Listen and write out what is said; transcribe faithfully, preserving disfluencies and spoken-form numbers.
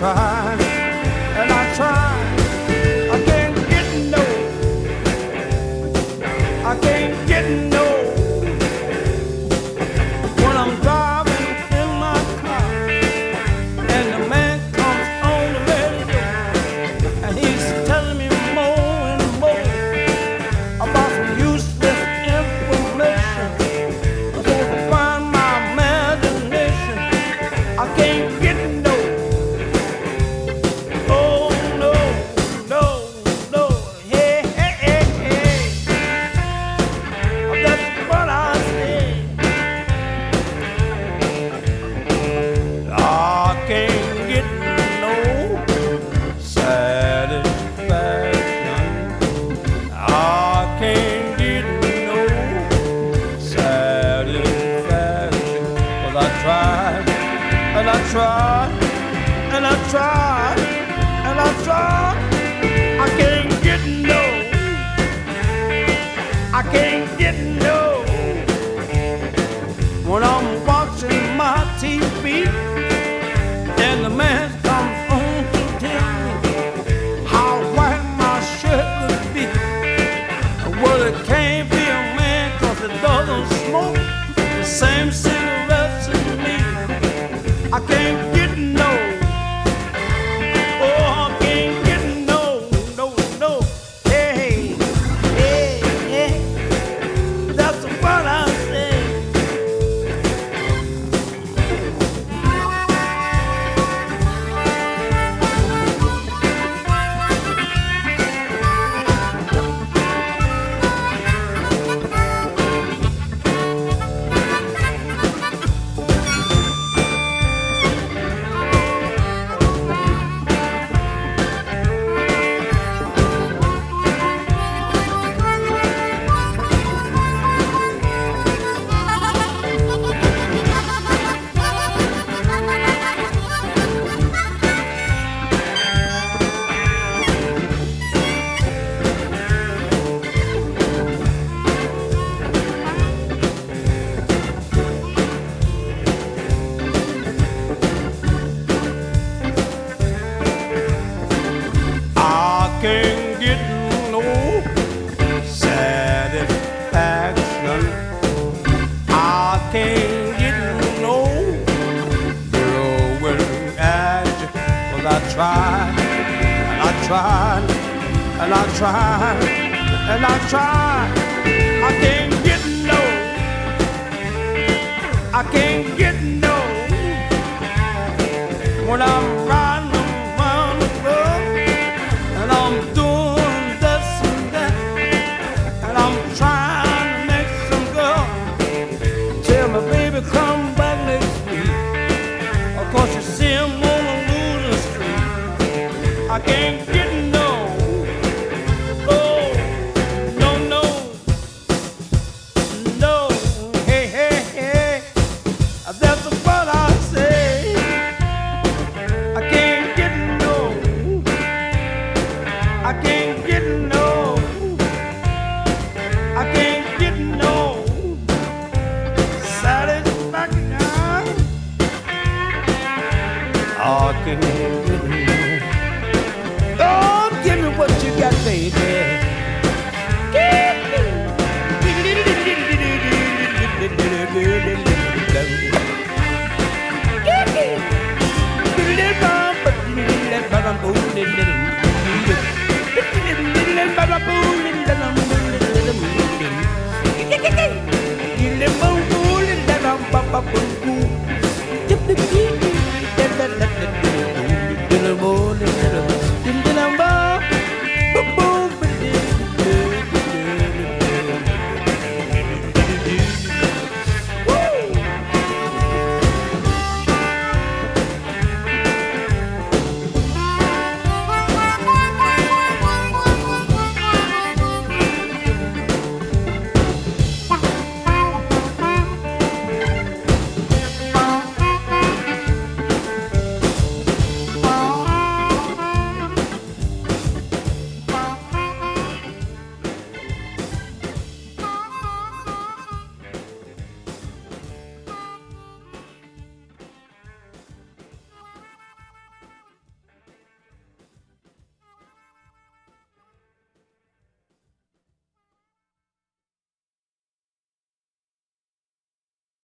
tried, and I tried. I can't get no, I can't get no. When I'm driving in my car, and the man comes on the radio, and he's telling me more and more about some useless information. I'm gonna find my imagination. I can't get no. Oh no, no, no. Hey, hey, hey, hey. That's what I say. I can't get no satisfaction. I can't get no satisfaction. 'Cause I tried, and I tried, and I tried, and I tried. I can't get no, I can't get no. When I'm watching my T V, and the man comes on to tell me how white my shirt could be. Well, it can't be a man 'cause it doesn't smoke the same cigarettes as me. I can't get no. Oh, I can't get no, no, no. Hey, hey, hey. That's what I say. I can't get no satisfaction. I can't get no growing edge. 'Cause I tried, and I tried, and I tried, and I tried. I can't get no, I can't get no. When I'm riding around the road, and I'm doing this and that, and I'm trying to make some girl tell me, baby, come back next week. Of course, you see him on the losing street. I can't get no. Oh, no, no, no. Hey, hey, hey. That's what I say. I can't get no. I can't get no. I can't get no satisfaction. I can't get no. Oh, give me what you got, baby. Give me. Give me.